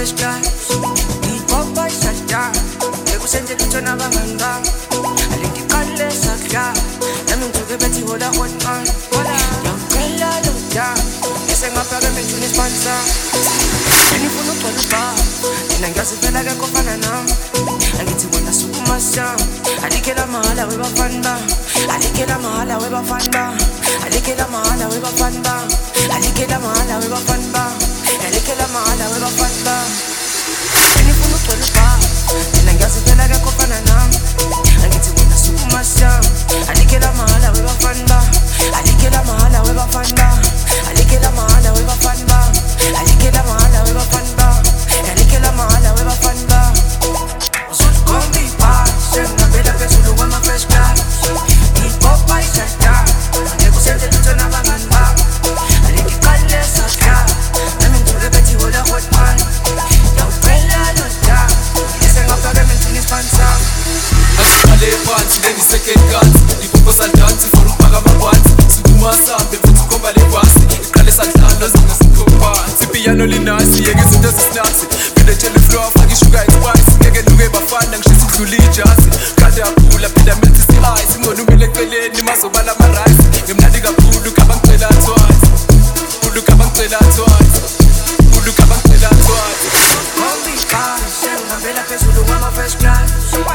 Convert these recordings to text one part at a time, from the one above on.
fresh guys. Ipopa ishaya Ekusenze lutho nabangani bami Alengiqale sakla Nami ngithuke bethi hola hot man Yangicela loda Bese ngaphakeme ngitshune isiphansi Ngifuna ukugcwala ubha Mina ngiyazi phela akekho ofana nami Angithi wena sukuma sami Alikela mahala webafani bami Alikela mahala webafani bami Alikela mahala webafani bami Alikela mahala webafani bami Alikela mahala webafani bami Ngifuna ukugcwala ubha Mina ngiyazi phela akekho ofana nami Angithi wena sukuma sami Alikela mahala webafani bami Alikela mahala webafani bami Alikela mahala webafani bami Alikela mahala webafani bami Alikela mahala webafani bami Usukombi phansi ngihambela phezulu kwama-fresh guys Ipopa ishaya Angekusenze lutho nabangani bami Alengiqale sakla Nami ngithuke bethi hola hot man Yawucela loda Bese ngaphakeme ngitshune isiphansi sami Asiqale phansi leni-second guns Ipopa saldansi for ukupaka amaphansi Sukuma sambe futhi ukhomba lebhasi Iqale sadlala zingasikhomphansi Ipiyano linasi yeke izinto ezisinaksi Phinde tshela iflow afake ishuga ispice Ngeke nuke bafana ngishisa ukudlula ijazi Khande yaphula phinde amelthi isi-ice Ingcono umele eceleni mazobala ama-rice Ngemnandi kakhulu khaba ngicela twice Khulu khaba ngicela twice Khulu khaba ngicela twice Kombi phansi ngihambela phezulu kwama-fresh guys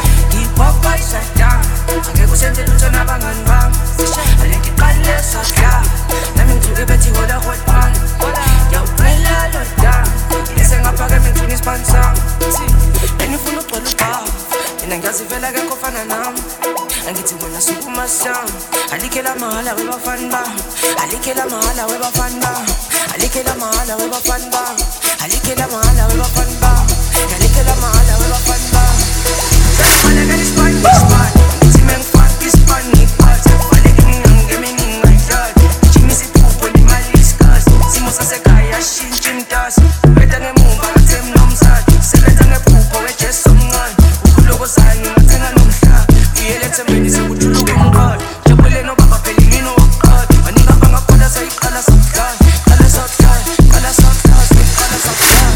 Ipopa ishaya Angekusenze lutho nabangani bami Alengiqale sakla Nami ngithuke bethi hola hot man Yawucela loda Bese ngaphakeme ngitshune isiphansi sami Bengifuna ukugcwala ubha Mina ngiyazi vele akekho ofana nami Angithi wena sukuma sami Alikela mahala webafani bami Alikela mahala webafani bami Alikela mahala webafani bami Alikela mahala webafani bami Alikela mahala webafani bami Baleka isipani Ngithi mengifaka isipani ngiphathe Baleka ngingangeme ngingayidlali Jimisi iphupho nemali isikhazi Simo sasekhaya shintsha imtasi Ubeda ngemumba ngathi mnomzali Sebenza ngephupho wejesu omncane Ukulokozayo ngingathenga nomhlaba Uyele ethembeni sekujuluka umqala Jabuleni obaba phela imini wokuqala Baningi abangakhola sayiqala sakudlala Qala sakudlala, qala sakudlala, qala sakudlala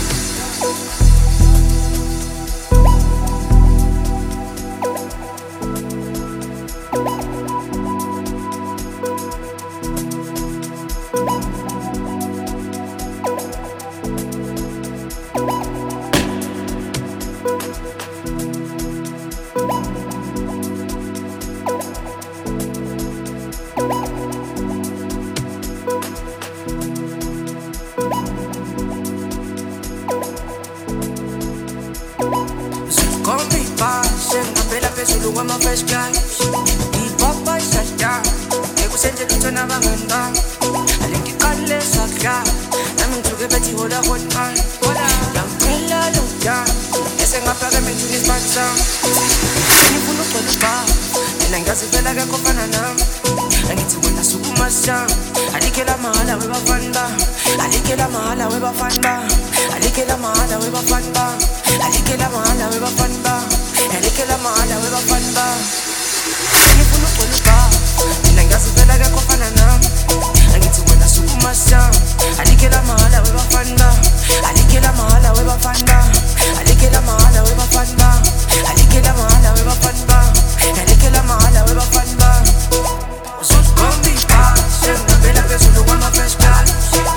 Kombi phansi ngihambela phezulu kwama-fresh guys Ipopa ishaya Ngekusenze lutho nabangani bami Alengiqale sakla Nami ngithuke bethi hola hot man Yawucela loda Bese ngaphakeme ngitshune isiphansi sami Ngifuna ukugcwala ubha Mina ngiyazi vele akekho ofana nami Angithi wena sukuma sami Alikela mahala webafani bami Alikela mahala webafani bami Alikela mahala webafani bami Alikela mahala webafani bami Alikela mahala webafani bami Ngifuna ukugcwala ubha Mina ngiyazi vele akekho ofana nami Angithi wena sukuma sami Alikela mahala webafani bami Alikela mahala webafani bami Alikela mahala webafani bami Alikela mahala webafani bami Alikela mahala webafani bami Usukombi phansi ngihambela phezulu kwama-fresh guys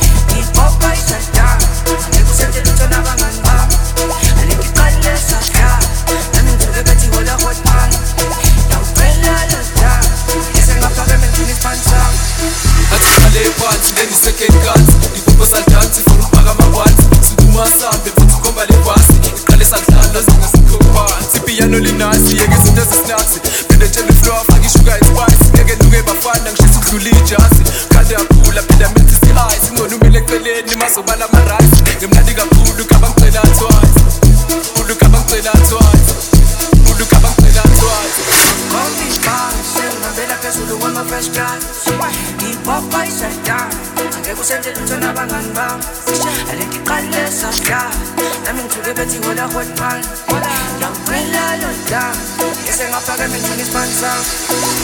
Ipopa ishaya Angekusenze lutho nabangani bami Alengiqale sakla Nami ngithuke bethi hola hot man Yawucela loda Bese ngaphakeme ngitshune isiphansi sami Asiqale phansi leni-second guns Ipopa saldansi for ukupaka amaphansi Sukuma sambe futhi ukhomba lebhasi Iqale sadlala zingasikhomphansi Ipiyano linasi yeke izinto ezisinaksi Phinde tshela iflow afake ishuga ispice Ngeke nuke bafana ngishisa ukudlula ijazi Khande yaphula phinde amelthi isi-ice Ingcono umele eceleni mazobala ama-rice Ngemnandi kakhulu khaba ngicela twice Khulu khaba ngicela twice Khulu khaba ngicela twice Kombi phansi ngihambela phezulu kwama-fresh guys Ipopa ishaya Angekusenze lutho nabangani bami Alengiqale sakla Nami ngithuke bethi hola hot man Yawucela loda Bese ngaphakeme ngitshune isiphansi sami